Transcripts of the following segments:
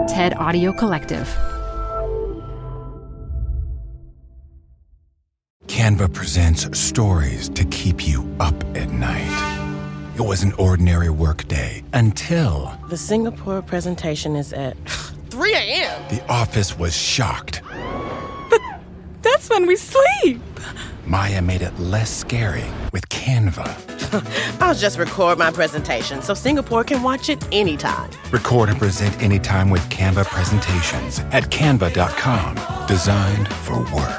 TED Audio Collective. Canva presents stories to keep you up at night. It was an ordinary workday until... The Singapore presentation is at 3 a.m. The office was shocked. But that's when we sleep. Maya made it less scary with Canva. I'll just record my presentation so Singapore can watch it anytime. Record and present anytime with Canva presentations at canva.com. Designed for work.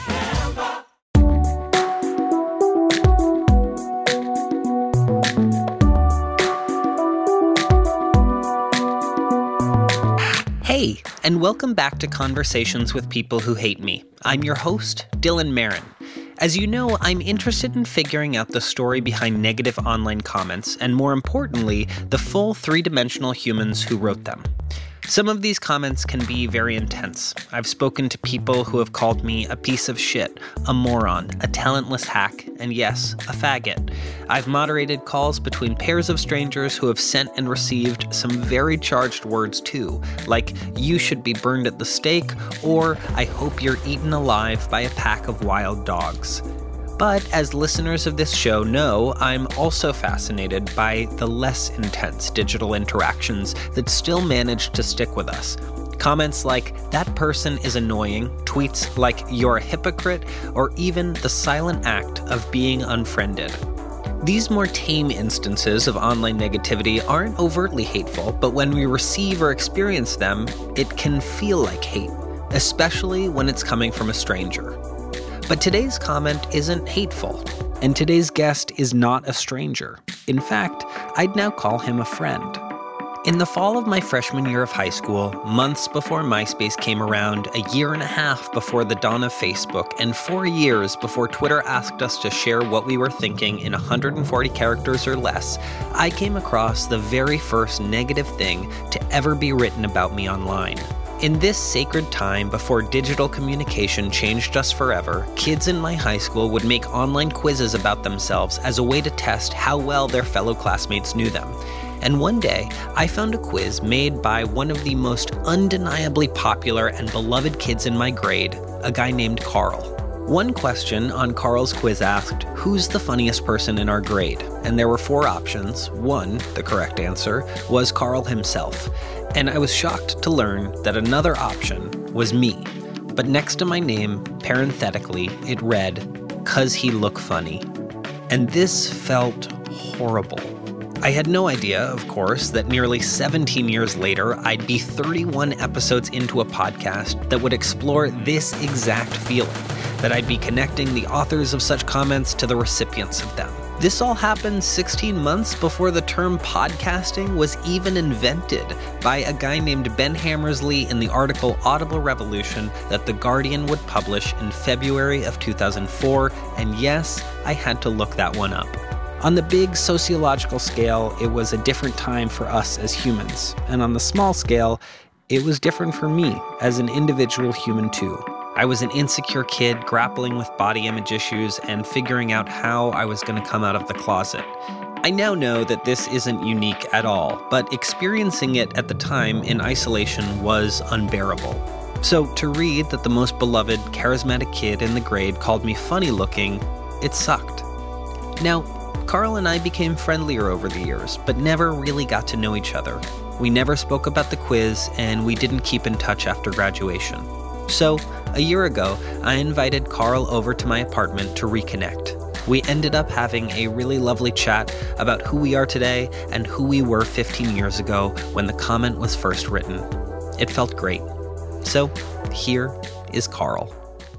Hey, and welcome back to Conversations with People Who Hate Me. I'm your host, Dylan Marin. As you know, I'm interested in figuring out the story behind negative online comments, and more importantly, the full three-dimensional humans who wrote them. Some of these comments can be very intense. I've spoken to people who have called me a piece of shit, a moron, a talentless hack, and yes, a faggot. I've moderated calls between pairs of strangers who have sent and received some very charged words too, like, you should be burned at the stake, or I hope you're eaten alive by a pack of wild dogs. But as listeners of this show know, I'm also fascinated by the less intense digital interactions that still manage to stick with us. Comments like, that person is annoying, tweets like, you're a hypocrite, or even the silent act of being unfriended. These more tame instances of online negativity aren't overtly hateful, but when we receive or experience them, it can feel like hate, especially when it's coming from a stranger. But today's comment isn't hateful, and today's guest is not a stranger. In fact, I'd now call him a friend. In the fall of my freshman year of high school, months before MySpace came around, a year and a half before the dawn of Facebook, and 4 years before Twitter asked us to share what we were thinking in 140 characters or less, I came across the very first negative thing to ever be written about me online. In this sacred time before digital communication changed us forever, kids in my high school would make online quizzes about themselves as a way to test how well their fellow classmates knew them. And one day, I found a quiz made by one of the most undeniably popular and beloved kids in my grade, a guy named Carl. One question on Carl's quiz asked, who's the funniest person in our grade? And there were 4 options. 1, the correct answer, was Carl himself. And I was shocked to learn that another option was me. But next to my name, parenthetically, it read, "'Cause he look funny." And this felt horrible. I had no idea, of course, that nearly 17 years later, I'd be 31 episodes into a podcast that would explore this exact feeling, that I'd be connecting the authors of such comments to the recipients of them. This all happened 16 months before the term podcasting was even invented by a guy named Ben Hammersley in the article Audible Revolution that The Guardian would publish in February of 2004, and yes, I had to look that one up. On the big sociological scale, it was a different time for us as humans, and on the small scale, it was different for me as an individual human too. I was an insecure kid grappling with body image issues and figuring out how I was going to come out of the closet. I now know that this isn't unique at all, but experiencing it at the time in isolation was unbearable. So to read that the most beloved, charismatic kid in the grade called me funny looking, it sucked. Now, Carl and I became friendlier over the years, but never really got to know each other. We never spoke about the quiz, and we didn't keep in touch after graduation. So, a year ago, I invited Carl over to my apartment to reconnect. We ended up having a really lovely chat about who we are today and who we were 15 years ago when the comment was first written. It felt great. So, here is Carl.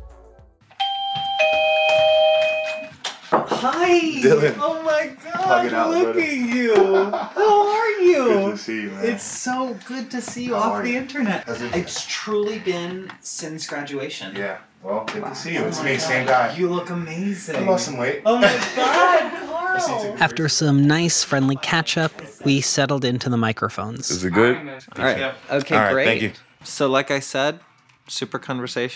Hi! Dylan. Oh my Hugging God, out, look brother. at you! How are you? Good to see you, man. It's so good to see you How off are the you? internet. How's it It's truly been since graduation. Yeah, well, good to see you. Oh It's my me, God, same guy. You look amazing. I lost some weight. Oh my God, Carl! After some nice, friendly catch-up, we settled into the microphones. Is it good? All right. Okay, All right, great. thank you. So, like I said, super conversational.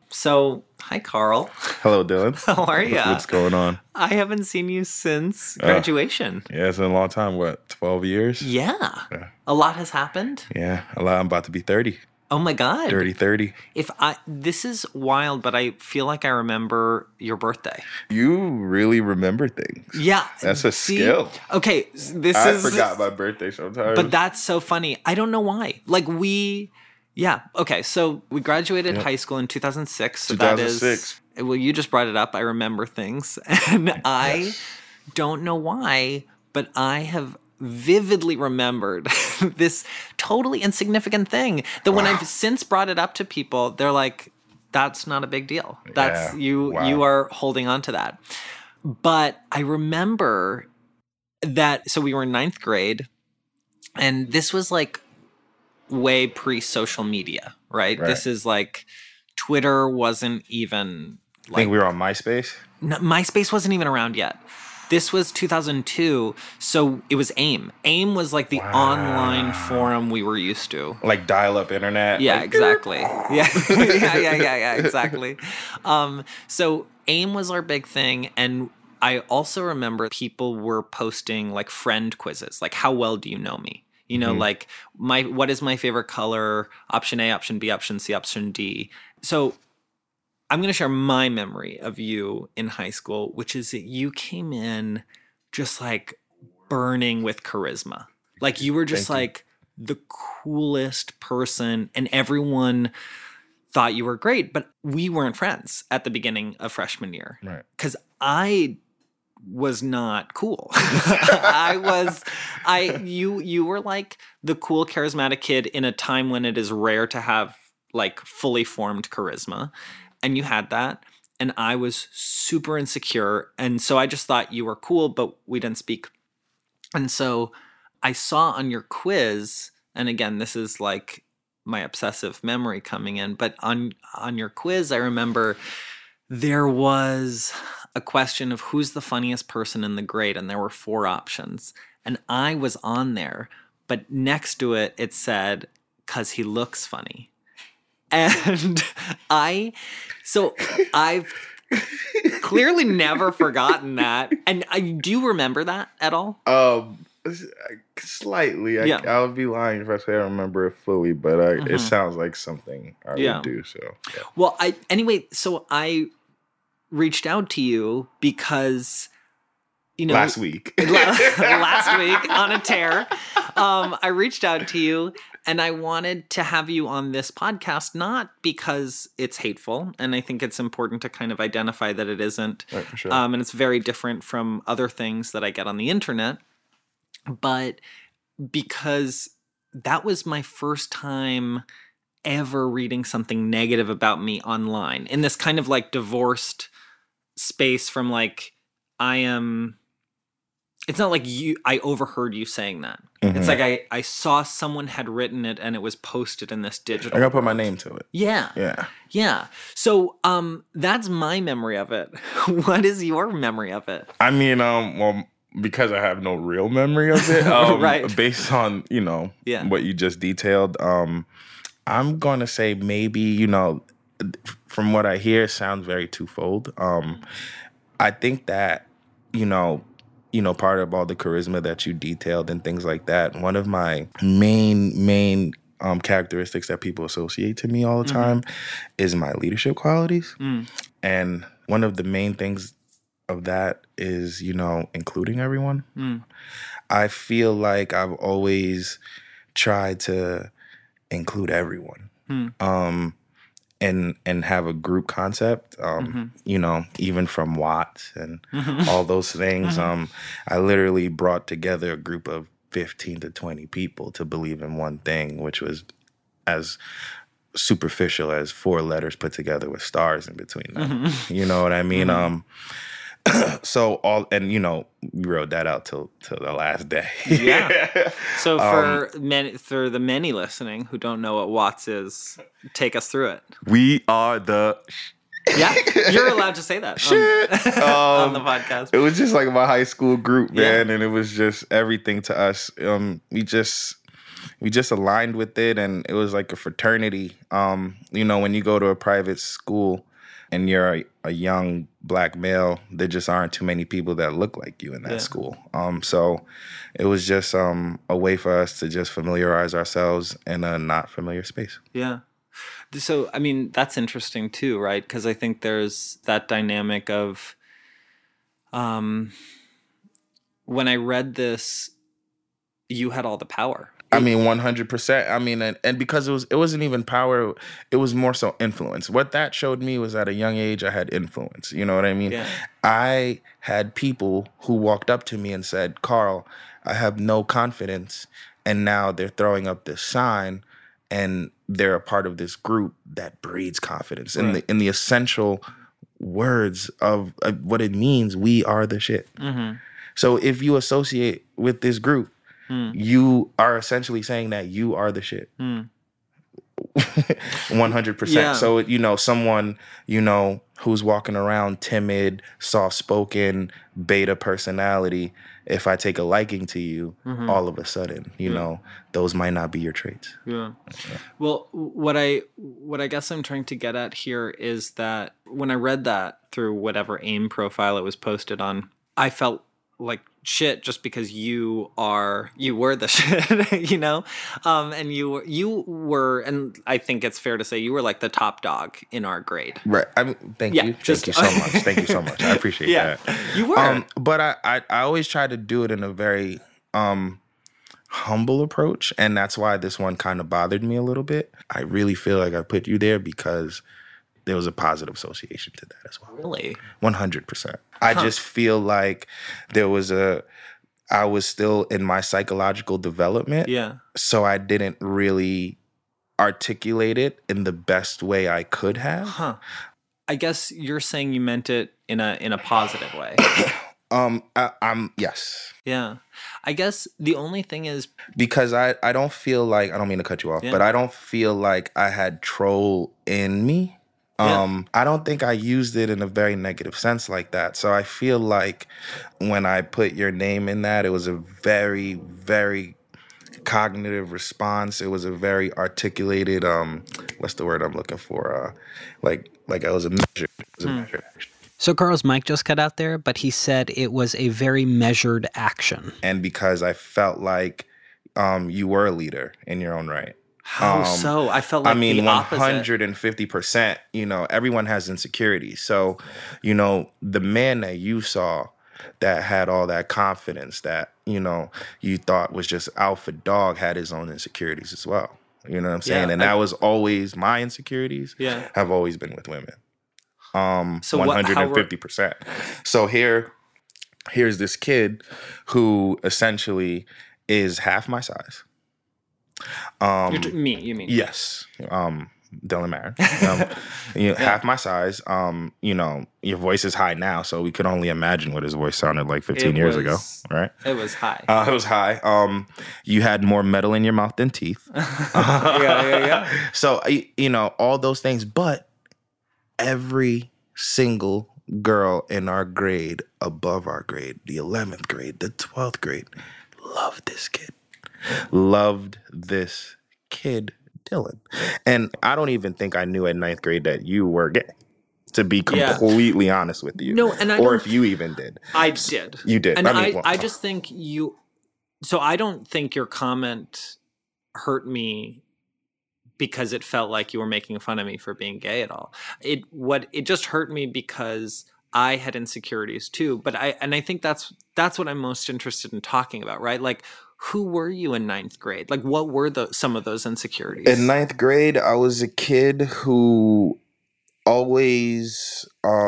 So, hi, Carl. Hello, Dylan. How are you? What's going on? I haven't seen you since graduation. Yeah, it's been a long time. What, 12 years? Yeah. A lot has happened. Yeah, a lot. I'm about to be 30. Oh my God. Dirty 30. This is wild, but I feel like I remember your birthday. You really remember things. Yeah. That's a skill. Okay, I forgot my birthday sometimes. But that's so funny. I don't know why. Okay, so we graduated high school in 2006. So 2006. That is, well, you just brought it up. I remember things. And I don't know why, but I have vividly remembered this totally insignificant thing that when I've since brought it up to people, they're like, that's not a big deal. That's you are holding on to that. But I remember that, so we were in 9th grade, and this was like way pre-social media, right? This is like Twitter wasn't even like, I think we were on MySpace. No, MySpace wasn't even around yet. This was 2002, so it was AIM. AIM was like the online forum we were used to. Like dial-up internet. Yeah, like, exactly. Yeah, exactly. So AIM was our big thing, and I also remember people were posting like friend quizzes, like how well do you know me? You know, like what is my favorite color? Option A, option B, option C, option D. So I'm going to share my memory of you in high school, which is that you came in just like burning with charisma. Like you were just like the coolest person, and everyone thought you were great, but we weren't friends at the beginning of freshman year. Right. Because I was not cool. You were like the cool, charismatic kid in a time when it is rare to have like fully formed charisma. And you had that, and I was super insecure. And so I just thought you were cool, but we didn't speak. And so I saw on your quiz, and again, this is like my obsessive memory coming in, but on your quiz, I remember there was a question of who's the funniest person in the grade, and there were 4 options. And I was on there, but next to it, it said, 'cause he looks funny. And I've clearly never forgotten that. And do you remember that at all? Slightly. I would be lying if I say I remember it fully, but it sounds like something I would do. So, yeah. Well, so I reached out to you because, you know, last week on a tear, I reached out to you. And I wanted to have you on this podcast, not because it's hateful, and I think it's important to kind of identify that it isn't. Right, for sure. And it's very different from other things that I get on the internet, but because that was my first time ever reading something negative about me online in this kind of like divorced space from like, it's not like I overheard you saying that. Mm-hmm. It's like I saw someone had written it and it was posted in this digital. I gotta put my name to it. Yeah. So that's my memory of it. What is your memory of it? I mean, well, because I have no real memory of it, right. Based on, what you just detailed, I'm gonna say maybe, from what I hear, it sounds very twofold. I think that, part of all the charisma that you detailed and things like that, one of my main characteristics that people associate to me all the time is my leadership qualities. And one of the main things of that is, including everyone. I feel like I've always tried to include everyone. And have a group concept, even from Watts and all those things. I literally brought together a group of 15 to 20 people to believe in one thing, which was as superficial as 4 letters put together with stars in between them. You know what I mean? We wrote that out till the last day. Yeah. So for the many listening who don't know what Watts is, take us through it. We are the. Yeah, you're allowed to say that on the podcast. It was just like my high school group, man, and it was just everything to us. we just aligned with it, and it was like a fraternity. You know, when you go to a private school and you're a young black male, there just aren't too many people that look like you in that school. So it was just a way for us to just familiarize ourselves in a not familiar space. Yeah. So, I mean, that's interesting too, right? Because I think there's that dynamic of, when I read this, you had all the power. I mean, 100%. I mean, and because it wasn't even power, it was more so influence. What that showed me was at a young age, I had influence. You know what I mean? Yeah. I had people who walked up to me and said, Carl, I have no confidence. And now they're throwing up this sign and they're a part of this group that breeds confidence. Right. In the essential words of what it means, we are the shit. Mm-hmm. So if you associate with this group, you are essentially saying that you are the shit. 100%. Yeah. So, you know, someone, you know, who's walking around timid, soft-spoken, beta personality, if I take a liking to you, all of a sudden, you know, those might not be your traits. Yeah. Well, what I guess I'm trying to get at here is that when I read that through whatever AIM profile it was posted on, I felt like shit just because you were the shit, you know? And you were, and I think it's fair to say you were like the top dog in our grade. Right. I mean, thank you. Thank you so much. Thank you so much. I appreciate that. You were. But I always try to do it in a very humble approach, and that's why this one kind of bothered me a little bit. I really feel like I put you there because there was a positive association to that as well. Really? 100%. I just feel like I was still in my psychological development. Yeah. So I didn't really articulate it in the best way I could have. Huh. I guess you're saying you meant it in a positive way. I'm yes. Yeah. I guess the only thing is because I don't feel like, I don't mean to cut you off, but I don't feel like I had troll in me. I don't think I used it in a very negative sense like that. So I feel like when I put your name in that, it was a very, very cognitive response. It was a very articulated, what's the word I'm looking for? Like I was a measure. It was a measured action. So Carl's mic just cut out there, but he said it was a very measured action. And because I felt like you were a leader in your own right. How so? I felt like the opposite. 150%, you know, everyone has insecurities. So, you know, the man that you saw that had all that confidence that, you know, you thought was just alpha dog had his own insecurities as well. You know what I'm saying? And that was always my insecurities have always been with women. So 150%. So here's this kid who essentially is half my size. You mean? Yes. Dylan Marin. Half my size. You know, your voice is high now, so we could only imagine what his voice sounded like 15 years ago, right? It was high. It was high. You had more metal in your mouth than teeth. Yeah. So, you know, all those things, but every single girl in our grade, above our grade, the 11th grade, the 12th grade, loved this kid. Loved this kid, Dylan. And I don't even think I knew at 9th grade that you were gay, to be completely honest with you. No, and or if you even did. I did. You did. And I just think so I don't think your comment hurt me because it felt like you were making fun of me for being gay at all. It just hurt me because I had insecurities too. But I think that's what I'm most interested in talking about, right? Like, who were you in 9th grade? Like, what were some of those insecurities? In 9th grade, I was a kid who always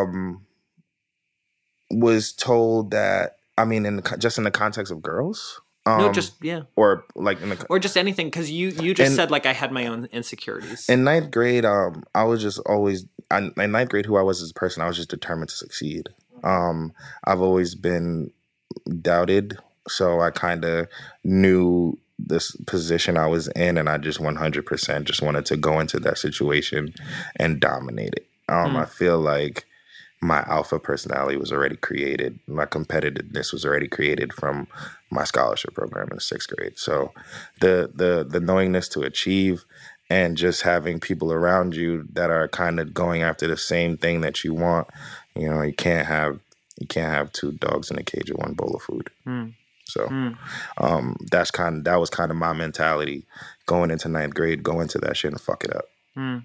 was told that, I mean, just in the context of girls. Or like or just anything, because you just said like I had my own insecurities. In 9th grade, I was just always in 9th grade who I was as a person. I was just determined to succeed. I've always been doubted, so I kind of knew this position I was in, and I just 100% just wanted to go into that situation and dominate it. I feel like my alpha personality was already created. My competitiveness was already created from my scholarship program in the 6th grade. So the knowingness to achieve and just having people around you that are kind of going after the same thing that you want, you know, you can't have 2 dogs in a cage with 1 bowl of food. So that was kind of my mentality going into 9th grade, go into that shit and fuck it up.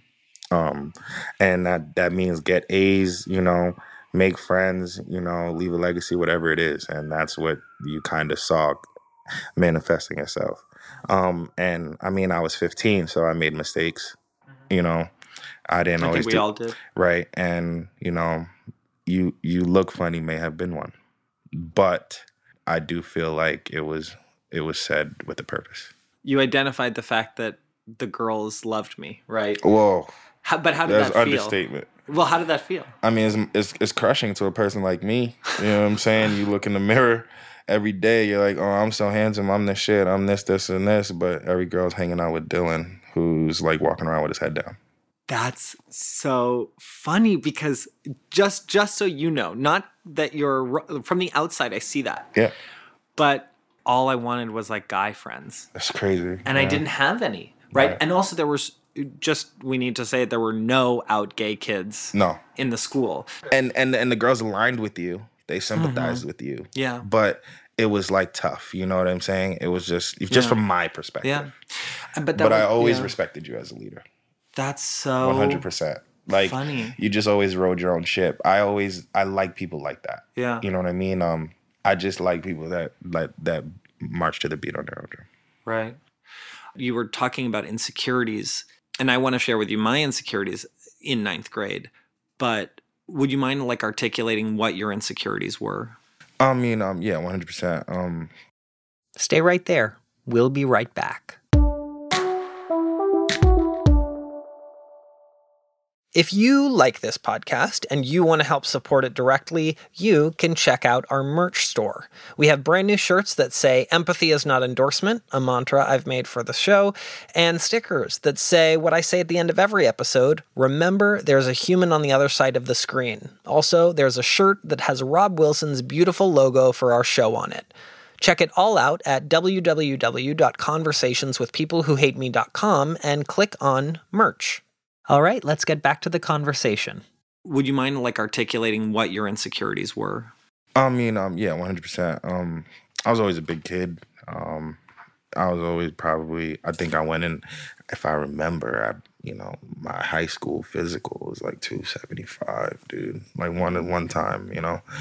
And that means get A's, you know, make friends, you know, leave a legacy, whatever it is. And that's what you kind of saw manifesting itself. And I mean, I was 15, so I made mistakes, you know. I didn't always think we all did. Right. And, you know, you look funny may have been one. But I do feel like it was said with a purpose. You identified the fact that the girls loved me, right? Whoa. But how did That's that feel? understatement. Well, how did that feel? I mean, it's crushing to a person like me. You know what I'm saying? You look in the mirror every day, you're like, oh, I'm so handsome, I'm this shit, I'm this, and this. But every girl's hanging out with Dylan, who's like walking around with his head down. That's so funny because just so you know, not that you're from the outside, I see that. Yeah. But all I wanted was like guy friends. That's crazy. And I didn't have any, right? And also there was we need to say it, there were no out gay kids in the school. And the girls aligned with you. They sympathized with you. Yeah. But it was like tough, you know what I'm saying? It was just from my perspective. Yeah. But I always respected you as a leader. That's so 100%. Like funny. You just always rode your own ship. I like people like that. Yeah. You know what I mean? I just like people that march to the beat on their own drum. Right. You were talking about insecurities, and I want to share with you my insecurities in 9th grade. But would you mind like articulating what your insecurities were? I mean, yeah, 100%. Stay right there. We'll be right back. If you like this podcast and you want to help support it directly, you can check out our merch store. We have brand new shirts that say "Empathy is not endorsement," a mantra I've made for the show, and stickers that say what I say at the end of every episode: remember, there's a human on the other side of the screen. Also, there's a shirt that has Rob Wilson's beautiful logo for our show on it. Check it all out at www.conversationswithpeoplewhohateme.com and click on merch. All right, let's get back to the conversation. Would you mind like articulating what your insecurities were? I mean, yeah, 100%. I was always a big kid. I was always I think I went in, if I remember, my high school physical was like 275, dude. Like one time, you know.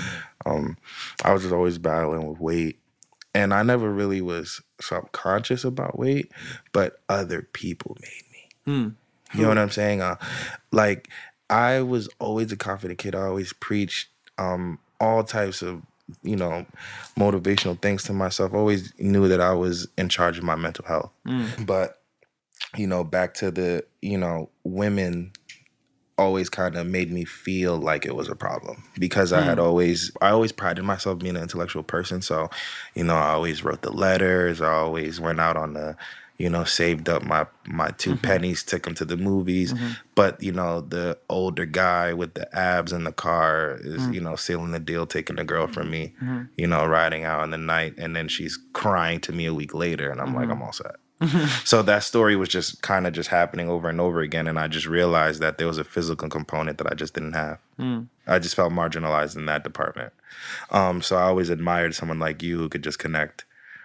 I was just always battling with weight. And I never really was subconscious about weight, but other people made me. You know what I'm saying? Like, I was always a confident kid. I always preached all types of, motivational things to myself. I always knew that I was in charge of my mental health. But, back to the, women always kind of made me feel like it was a problem because I always prided myself being an intellectual person. So, I always wrote the letters. I always went out on the, saved up my 2 pennies, took them to the movies. But, the older guy with the abs in the car is, sealing the deal, taking the girl from me, riding out in the night. And then she's crying to me a week later. And I'm like, I'm all set. So that story was just kind of just happening over and over again. And I just realized that there was a physical component that I just didn't have. I just felt marginalized in that department. So I always admired someone like you who could just connect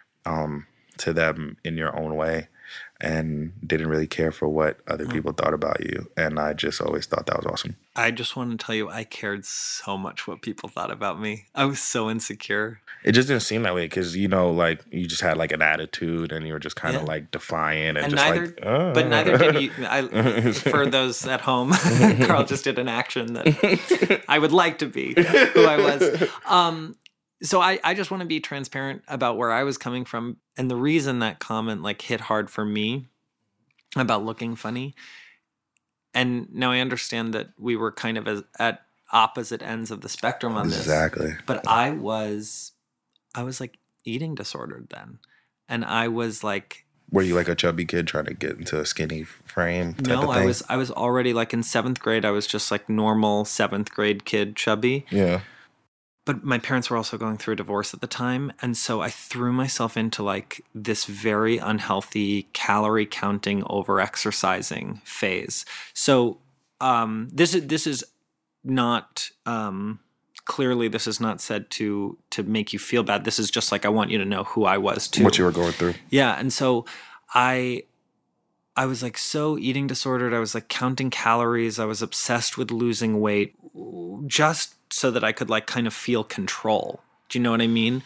to them in your own way and didn't really care for what other people thought about you. And I just always thought that was awesome. I just want to tell you, I cared so much what people thought about me. I was so insecure. It just didn't seem that way because, you just had like an attitude and you were just kind of like defiant and just But neither did you. For those at home, Carl just did an action that I would like to be who I was. So I just want to be transparent about where I was coming from. And the reason that comment like hit hard for me about looking funny. And now I understand that we were kind of at opposite ends of the spectrum on this. Exactly. But I was like eating disordered then. And I was like Were you like a chubby kid trying to get into a skinny frame type No, of thing? I was already like in 7th grade. I was just like normal 7th grade kid, chubby. Yeah. But my parents were also going through a divorce at the time. And so I threw myself into like this very unhealthy calorie counting, over exercising phase. So this is not clearly this is not said to make you feel bad. This is just like I want you to know who I was too. What you were going through. Yeah. And so I was like so eating disordered. I was like counting calories. I was obsessed with losing weight just so that I could like kind of feel control. Do you know what I mean?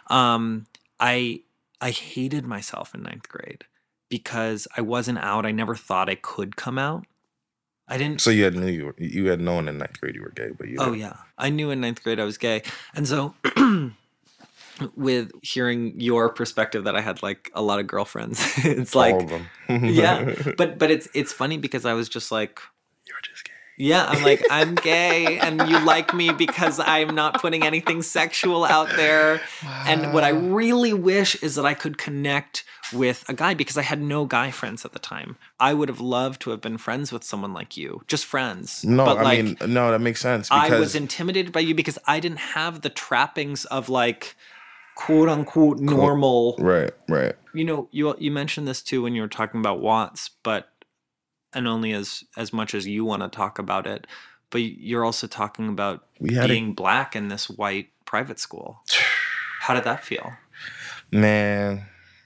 I hated myself in 9th grade because I wasn't out. I never thought I could come out. I didn't. So you had known in 9th grade you were gay, but you. Oh yeah, I knew in 9th grade I was gay, and so with hearing your perspective that I had like a lot of girlfriends, it's like all of them. yeah, but it's funny because I was just like, You're just gay. yeah, I'm like, I'm gay and you like me because I'm not putting anything sexual out there. And what I really wish is that I could connect with a guy because I had no guy friends at the time. I would have loved to have been friends with someone like you, just friends. No, but I mean, no, that makes sense. I Because was intimidated by you because I didn't have the trappings of like quote unquote normal. Right. You know, you mentioned this too when you were talking about Watts, but and only as much as you want to talk about it, but you're also talking about being black in this white private school. How did that feel? Man,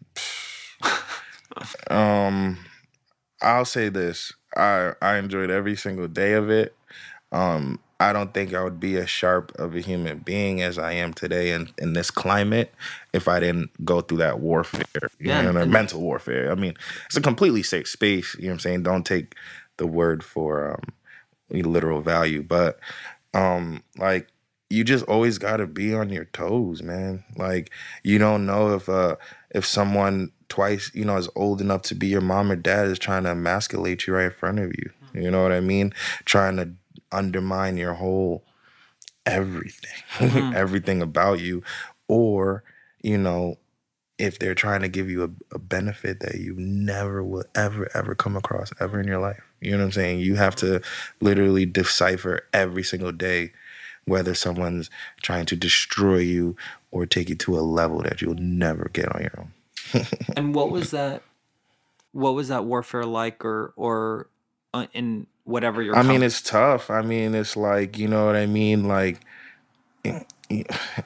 I'll say this. I enjoyed every single day of it. I don't think I would be as sharp of a human being as I am today in this climate if I didn't go through that warfare, mental warfare. I mean, it's a completely safe space, you know what I'm saying? Don't take the word for literal value, but like you just always got to be on your toes, man. Like you don't know if someone twice, is old enough to be your mom or dad is trying to emasculate you right in front of you. You know what I mean? Trying to undermine your whole everything, everything about you. Or, if they're trying to give you a benefit that you never will ever come across ever in your life. You know what I'm saying? You have to literally decipher every single day whether someone's trying to destroy you or take you to a level that you'll never get on your own. And what was that warfare like or in whatever you're... I mean, it's tough. I mean, it's like, you know what I mean? Like, you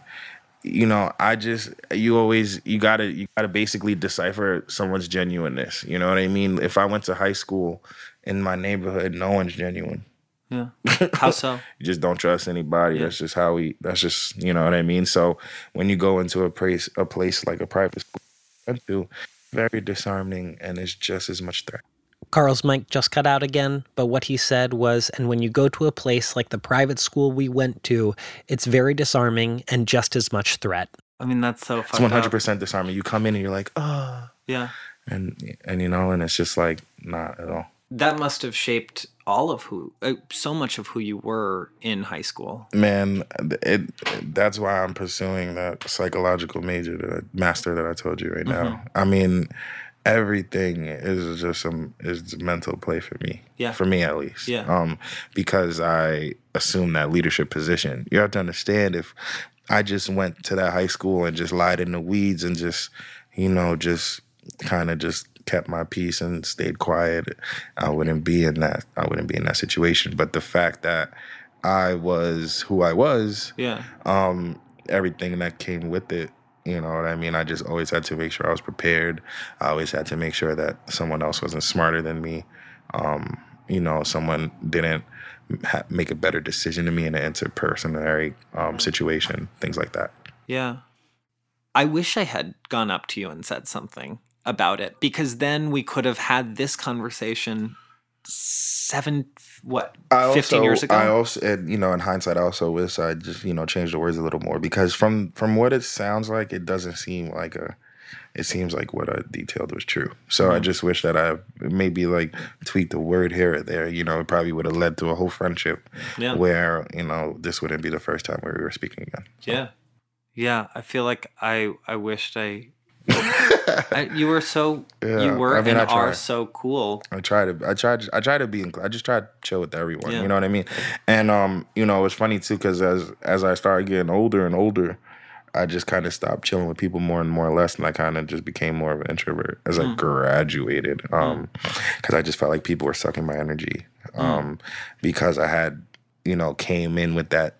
gotta basically decipher someone's genuineness. You know what I mean? If I went to high school in my neighborhood, no one's genuine. Yeah. How so? You just don't trust anybody. Yeah. That's just, you know what I mean? So when you go into a place like a private school, very disarming, and it's just as much threat. Carl's mic just cut out again, but what he said was, and when you go to a place like the private school we went to, it's very disarming and just as much threat. I mean, that's so fucked up. It's 100% disarming. You come in and you're like, oh. Yeah. And it's just like, not at all. That must have shaped all of so much of who you were in high school. Man, that's why I'm pursuing that psychological master that I told you right now. I mean, everything is just is mental play for me. Yeah. For me, at least. Yeah. Because I assume that leadership position. You have to understand, if I just went to that high school and just lied in the weeds and just kind of just kept my peace and stayed quiet, I wouldn't be in that situation. But the fact that I was who I was, everything that came with it, you know what I mean? I just always had to make sure I was prepared. I always had to make sure that someone else wasn't smarter than me. Someone didn't make a better decision than me in an interpersonal situation, things like that. Yeah. I wish I had gone up to you and said something about it, because then we could have had this conversation 15 years ago. I also, in hindsight, I also wish I just, changed the words a little more, because from what it sounds like, it doesn't seem like it seems like what I detailed was true. So I just wish that I maybe tweaked the word here or there. It probably would have led to a whole friendship where, this wouldn't be the first time where we were speaking again. So. Yeah. Yeah. I feel like I wished I You were so you were and are so cool. I try to be. I just try to chill with everyone. Yeah. You know what I mean? And you know, it's funny too because as I started getting older and older, I just kind of stopped chilling with people more and more or less, and I kind of just became more of an introvert as I graduated. Because I just felt like people were sucking my energy. Because I had, you know, came in with that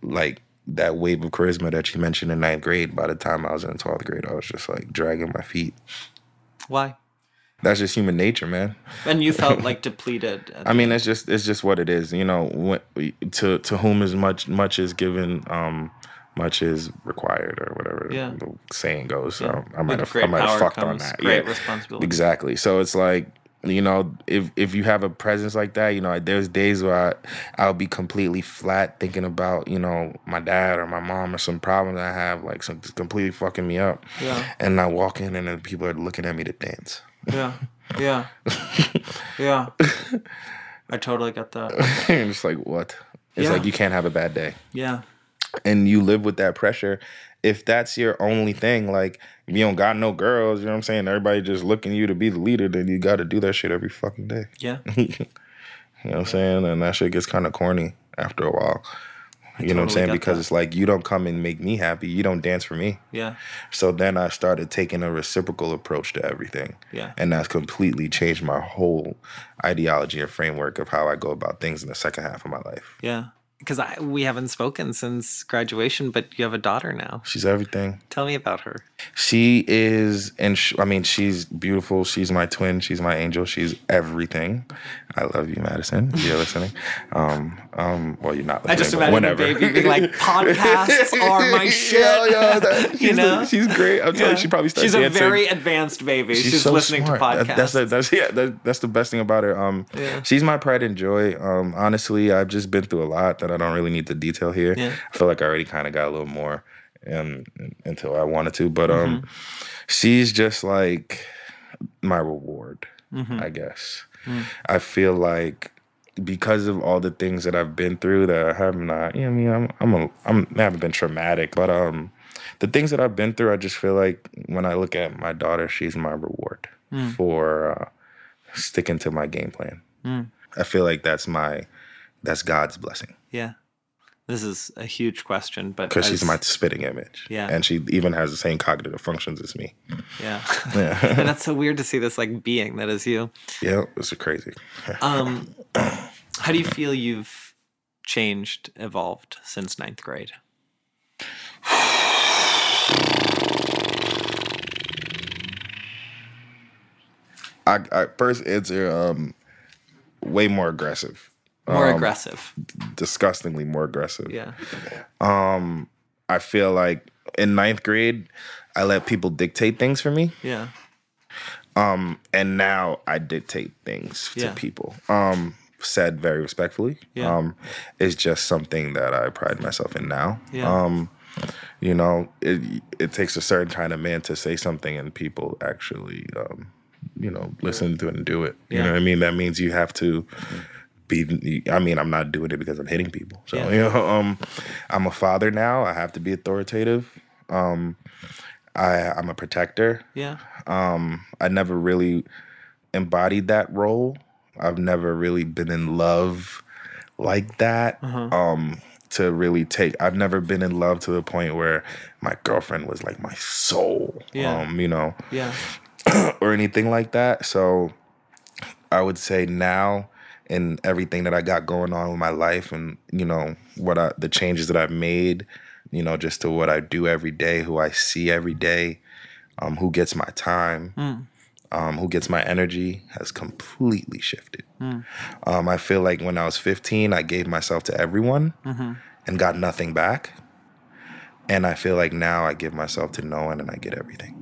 that wave of charisma that you mentioned in 9th grade. By the time I was in 12th grade, I was just like dragging my feet. Why? That's just human nature, man. And you felt like depleted. I mean, it's just what it is. You know, to whom is much is given, much is required, or whatever the saying goes. So I might have fucked on that. Great responsibility. Exactly. So it's like, you know, if you have a presence like that, you know, there's days where I'll be completely flat thinking about, you know, my dad or my mom or some problem that I have, like something's completely fucking me up. Yeah. And I walk in and then people are looking at me to dance. Yeah. Yeah. Yeah. I totally get that. And it's like, what? It's like you can't have a bad day. Yeah. And you live with that pressure. If that's your only thing, like, if you don't got no girls, you know what I'm saying? Everybody just looking you to be the leader, then you got to do that shit every fucking day. Yeah. You know what I'm saying? And that shit gets kind of corny after a while. You know what I'm saying? Because it's like, you don't come and make me happy. You don't dance for me. Yeah. So then I started taking a reciprocal approach to everything. Yeah. And that's completely changed my whole ideology and framework of how I go about things in the second half of my life. Yeah. Because we haven't spoken since graduation, but you have a daughter now. She's everything. Tell me about her. She is, I mean, she's beautiful. She's my twin. She's my angel. She's everything. I love you, Madison, if you're listening. Well, you're not listening. I just imagine a baby being like, podcasts are my shit. You know? She's great. I'm telling you, she probably starts She's dancing. a very advanced baby. She's so listening smart. to podcasts. That's the best thing about her. She's my pride and joy. Honestly, I've just been through a lot that I don't really need to detail here. Yeah. I feel like I already kind of got a little more until I wanted to. But she's just like my reward, I guess. I feel like because of all the things that I've been through that I have not, you know, I mean, I haven't been traumatic, but the things that I've been through, I just feel like when I look at my daughter, she's my reward for sticking to my game plan. I feel like that's God's blessing. Yeah. This is a huge question, but because she's my spitting image. Yeah. And she even has the same cognitive functions as me. Yeah. And that's so weird to see this like being that is you. Yeah, it's crazy. How do you feel you've changed, evolved since 9th grade? I first answer way more aggressive. More aggressive. Disgustingly more aggressive. Yeah. I feel like in 9th grade, I let people dictate things for me. Yeah. And now I dictate things to people. Said very respectfully. Yeah. It's just something that I pride myself in now. Yeah. You know, it takes a certain kind of man to say something and people actually, you know, listen to it and do it. You know what I mean? That means you have to I'm not doing it because I'm hitting people. So, you know, I'm a father now. I have to be authoritative. I'm a protector. Yeah. I never really embodied that role. I've never really been in love like that. To really I've never been in love to the point where my girlfriend was like my soul. Yeah. You know. Yeah. Or anything like that. So I would say now, and everything that I got going on with my life and, you know, the changes that I've made, you know, just to what I do every day, who I see every day, who gets my time, who gets my energy has completely shifted. I feel like when I was 15, I gave myself to everyone and got nothing back. And I feel like now I give myself to no one and I get everything.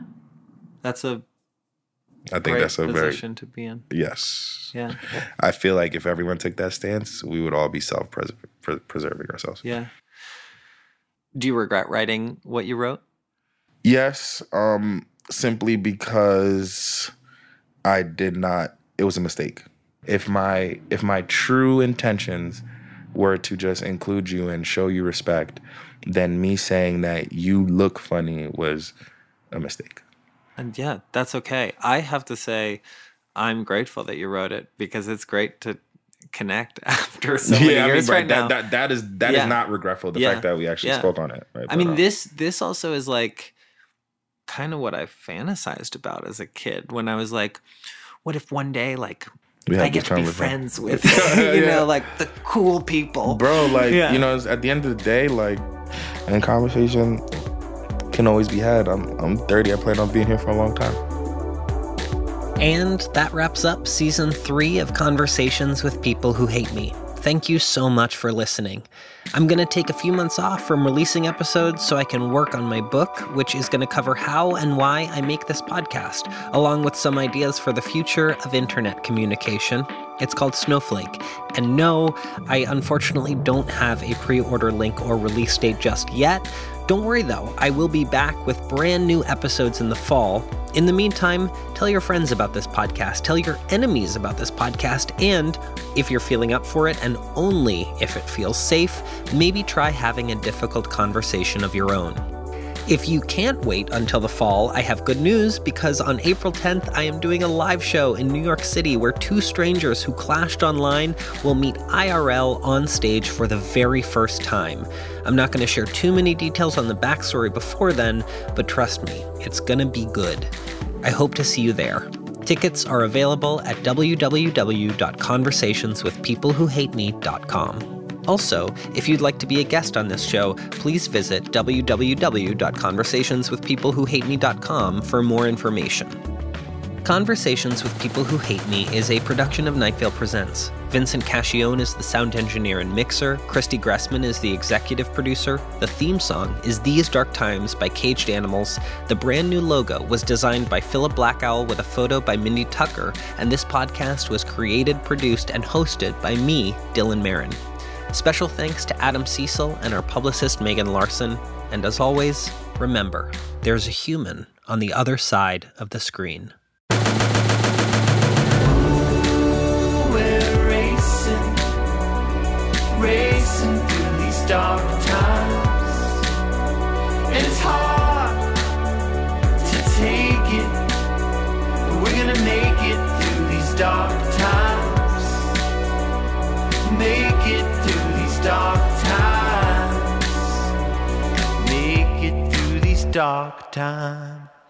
I think that's a position to be in. Yes. Yeah. I feel like if everyone took that stance, we would all be self-preserving ourselves. Yeah. Do you regret writing what you wrote? Yes, simply because I did not. It was a mistake. If my true intentions were to just include you and show you respect, then me saying that you look funny was a mistake. And yeah, that's okay. I have to say, I'm grateful that you wrote it because it's great to connect after so many years right now. That is not regretful. The fact that we actually spoke on it. Right? I mean, this also is like kind of what I fantasized about as a kid when I was like, what if one day like I get to be friends with, you know, like the cool people. Bro, like, you know, at the end of the day, like, and conversation can always be had. I'm 30. I plan on being here for a long time. And that wraps up Season 3 of Conversations with People Who Hate Me. Thank you so much for listening. I'm going to take a few months off from releasing episodes so I can work on my book, which is going to cover how and why I make this podcast, along with some ideas for the future of internet communication. It's called Snowflake. And no, I unfortunately don't have a pre-order link or release date just yet. Don't worry though, I will be back with brand new episodes in the fall. In the meantime, tell your friends about this podcast, tell your enemies about this podcast, and if you're feeling up for it, and only if it feels safe, maybe try having a difficult conversation of your own. If you can't wait until the fall, I have good news because on April 10th, I am doing a live show in New York City where two strangers who clashed online will meet IRL on stage for the very first time. I'm not going to share too many details on the backstory before then, but trust me, it's going to be good. I hope to see you there. Tickets are available at www.conversationswithpeoplewhohateme.com. Also, if you'd like to be a guest on this show, please visit www.conversationswithpeoplewhohateme.com for more information. Conversations with People Who Hate Me is a production of Night Vale Presents. Vincent Cascione is the sound engineer and mixer. Christy Gressman is the executive producer. The theme song is These Dark Times by Caged Animals. The brand new logo was designed by Philip Blackowl with a photo by Mindy Tucker. And this podcast was created, produced, and hosted by me, Dylan Marin. Special thanks to Adam Cecil and our publicist Megan Larson. And as always, remember, there's a human on the other side of the screen. We're racing through these dark times. And it's hard to take it, but we're gonna make it through these dark times. Make it through these dark times. Make it through these dark times.